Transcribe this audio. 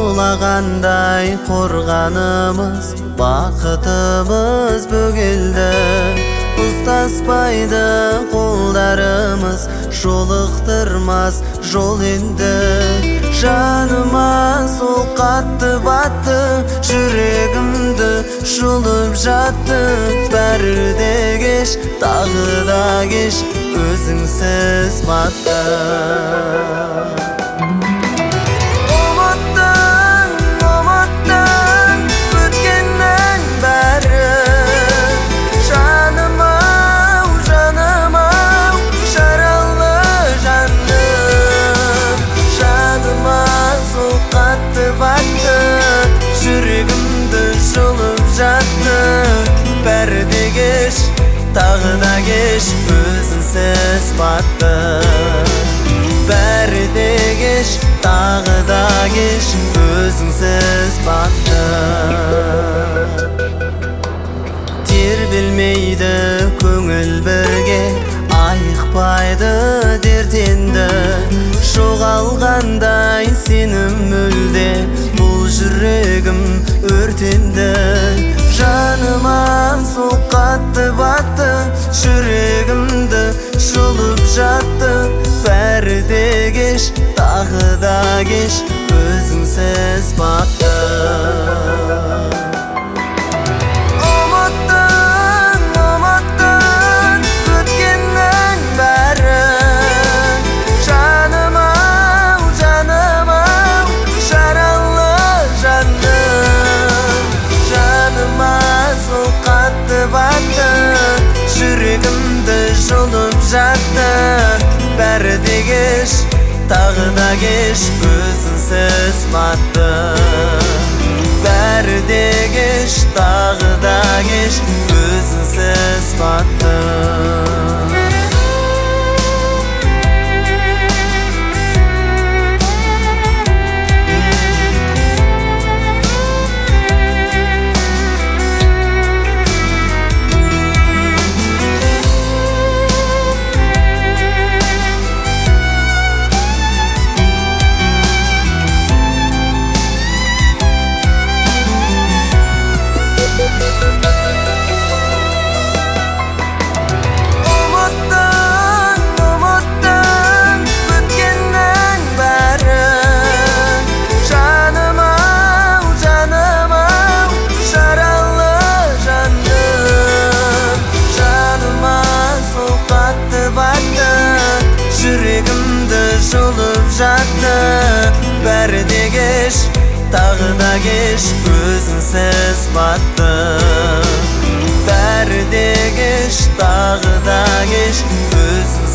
Жаулагандай қорғанымыз, бақытымыз бөгелді. Ұстаспайды қолдарымыз, жолықтырмас жол енді. Жаныма сол қатты батты, жүрегімді жұлып жатты. Бәрі де кеш, тағы да кеш, өзіңсіз батты. Жүрегімді жұлып жатты. Бәрі де кеш, тағы да кеш, өзіңсіз батты. Бәрі де кеш, тағы да кеш, өзіңсіз батты. Тербелмейді көңіл бірге, айықпайды дертенді. Жоғалғандай сенім мүлде, бұл жүрегім өртенді. Жаныма сол қатты батты, жүрегімді жұлып жатты. Бәрі де кеш, тағы да кеш, өзіңсіз батты. Жүрегімді жұлып жатты. Бәрі де кеш, тағы да кеш, өзіңсіз батты. Бәрі де кеш, тағы да кеш, өзіңсіз батты. Жүрегімді жұлып жатты. Бәрі де кеш, тағы да кеш, өзіңсіз батты. Бәрі де кеш, тағы да кеш, өзіңсіз